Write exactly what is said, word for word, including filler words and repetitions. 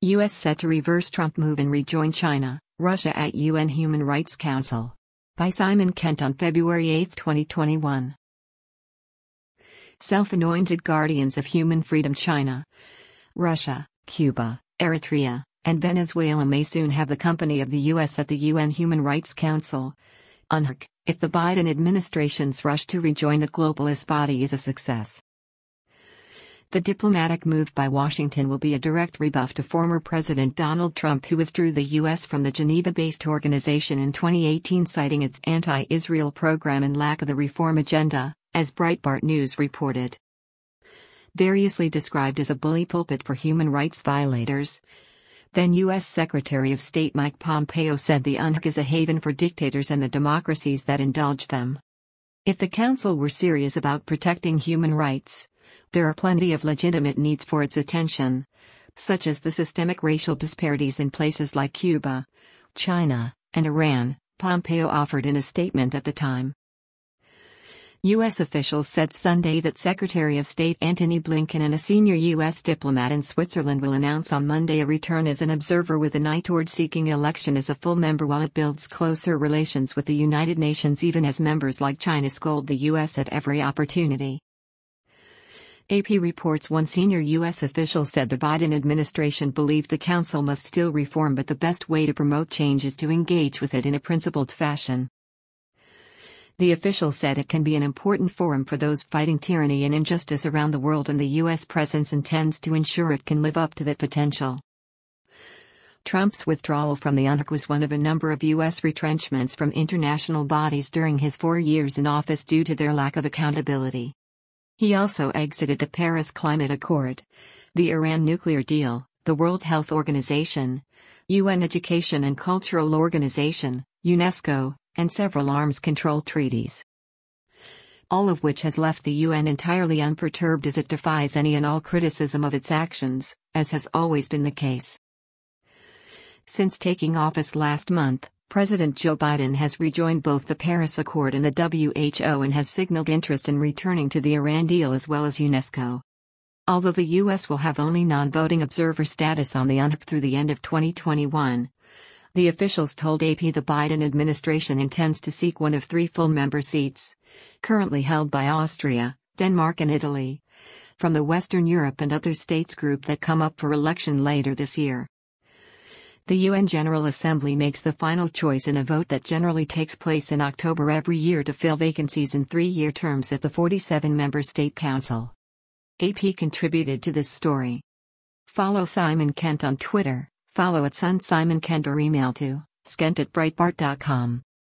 U S set to reverse Trump move and rejoin China, Russia at U N Human Rights Council. By Simon Kent on February eighth, twenty twenty-one. Self-anointed guardians of human freedom. China, Russia, Cuba, Eritrea, and Venezuela may soon have the company of the U S at the U N Human Rights Council, U N H C, if the Biden administration's rush to rejoin the globalist body is a success. The diplomatic move by Washington will be a direct rebuff to former President Donald Trump, who withdrew the U S from the Geneva-based organization in twenty eighteen, citing its anti-Israel program and lack of the reform agenda, as Breitbart News reported. Variously described as a bully pulpit for human rights violators, then U S Secretary of State Mike Pompeo said the U N H C is a haven for dictators and the democracies that indulge them. If the Council were serious about protecting human rights, there are plenty of legitimate needs for its attention, such as the systemic racial disparities in places like Cuba, China, and Iran, Pompeo offered in a statement at the time. U S officials said Sunday that Secretary of State Antony Blinken and a senior U S diplomat in Switzerland will announce on Monday a return as an observer with an eye toward seeking election as a full member, while it builds closer relations with the United Nations, even as members like China scold the U S at every opportunity. A P reports one senior U S official said the Biden administration believed the Council must still reform, but the best way to promote change is to engage with it in a principled fashion. The official said it can be an important forum for those fighting tyranny and injustice around the world, and the U S presence intends to ensure it can live up to that potential. Trump's withdrawal from the U N H C was one of a number of U S retrenchments from international bodies during his four years in office due to their lack of accountability. He also exited the Paris Climate Accord, the Iran nuclear deal, the World Health Organization, U N Education and Cultural Organization, UNESCO, and several arms control treaties. All of which has left the U N entirely unperturbed as it defies any and all criticism of its actions, as has always been the case. Since taking office last month, President Joe Biden has rejoined both the Paris Accord and the W H O and has signaled interest in returning to the Iran deal as well as UNESCO. Although the U S will have only non-voting observer status on the U N H C through the end of twenty twenty-one, the officials told A P the Biden administration intends to seek one of three full member seats, currently held by Austria, Denmark and Italy, from the Western Europe and other states group that come up for election later this year. The U N General Assembly makes the final choice in a vote that generally takes place in October every year to fill vacancies in three-year terms at the forty-seven member State Council. A P contributed to this story. Follow Simon Kent on Twitter, follow at Sun Simon Kent, or email to skent at breitbart dot com.